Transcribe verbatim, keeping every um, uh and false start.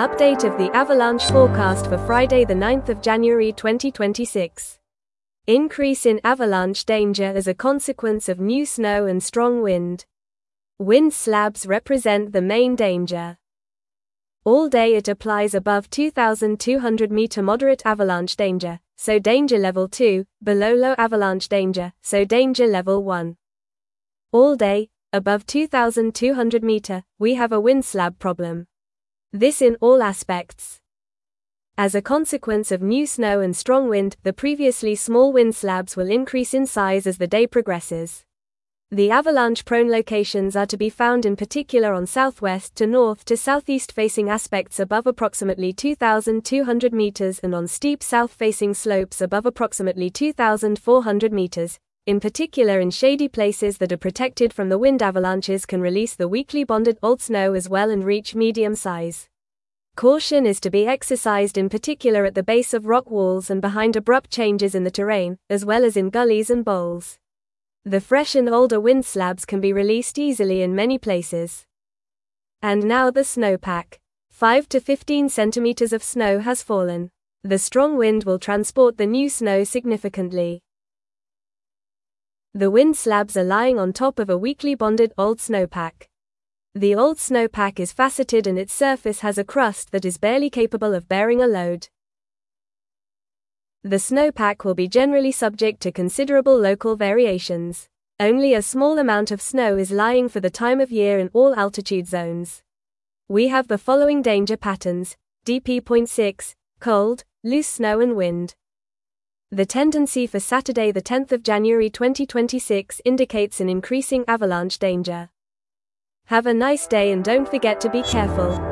Update of the avalanche forecast for Friday the ninth of January twenty twenty-six. Increase in avalanche danger as a consequence of new snow and strong wind. Wind slabs represent the main danger. All day it applies above two thousand two hundred meter moderate avalanche danger, so danger level two, below low avalanche danger, so danger level one. All day, above two thousand two hundred meter, we have a wind slab problem. This in all aspects. As a consequence of new snow and strong wind, the previously small wind slabs will increase in size as the day progresses. The avalanche-prone locations are to be found in particular on southwest to north to southeast facing aspects above approximately two thousand two hundred meters and on steep south-facing slopes above approximately two thousand four hundred meters. In particular in shady places that are protected from the wind, avalanches can release the weakly bonded old snow as well and reach medium size. Caution is to be exercised in particular at the base of rock walls and behind abrupt changes in the terrain, as well as in gullies and bowls. The fresh and older wind slabs can be released easily in many places. And now the snowpack. five to fifteen centimeters of snow has fallen. The strong wind will transport the new snow significantly. The wind slabs are lying on top of a weakly bonded old snowpack. The old snowpack is faceted and its surface has a crust that is barely capable of bearing a load. The snowpack will be generally subject to considerable local variations. Only a small amount of snow is lying for the time of year in all altitude zones. We have the following danger patterns: D P zero point six, cold, loose snow and wind. The tendency for Saturday the tenth of January twenty twenty-six indicates an increasing avalanche danger. Have a nice day and don't forget to be careful.